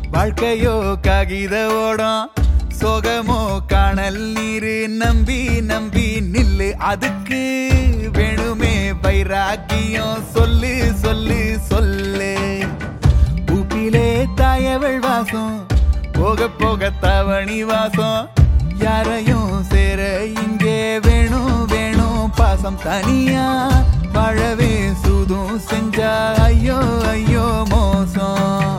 வாழ்க்கையோ காகித ஓடம் சோகமோ காணல் நீரு நம்பி நம்பி நில்லு அதுக்கு வேணுமே வைராக்கியம் சொல்லு சொல்லு சொல்லு பூப்பிலே தாயவள் வாசம் போக போக தவணி வாசம் யாரையும் சேர இங்கே வேணும் வேணும் பாசம் தனியா வாழவே சூதும் செஞ்சா ஐயோ ஐயோ மோசம்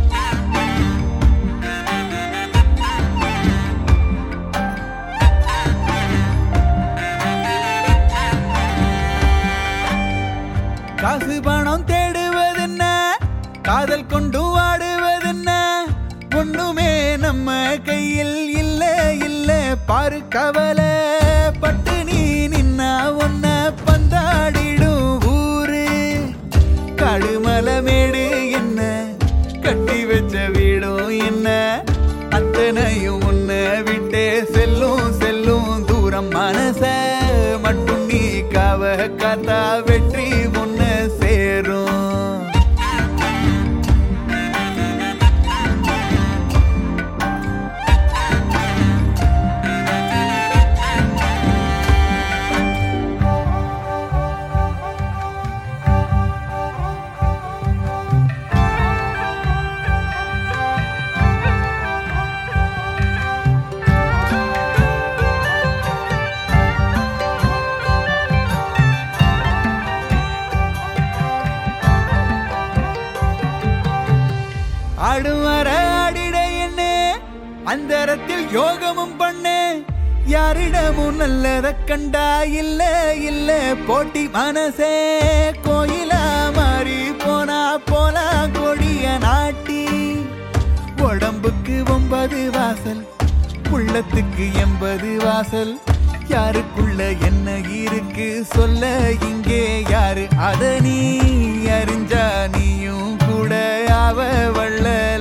காசு பணம் தேடுவதென்ன காதல் கொண்டு வாடுவதென்ன ஒண்ணுமே நம்ம கையில் இல்ல இல்ல பாரு கவலை பட்டு நீ நின்னா ஒன்ன பந்தாடிடும் ஊரு கடுமலை மேடு என்ன கட்டி வச்ச வீடும் என்ன அத்தனையும் உன்ன விட்டே செல்லும் செல்லும் தூரம் மனச மட்டும் நீ காவ காத்தா வெற்றி முன்ன சேரும் ஆடும் வர ஆடிட என்ன அந்தரத்தில் யோகமும் பண்ணு யாரிடமும் நல்லத கண்டா இல்ல இல்ல போட்டி மனசே கோயிலா மாறி போனா போலா கொடிய நாட்டி உடம்புக்கு 9 வாசல் உள்ளத்துக்கு 80 வாசல் யாருக்குள்ள என்ன இருக்கு சொல்ல இங்கே யாரு அத நீ அறிஞ்சா நீயும் கூட அவ வள்ளல்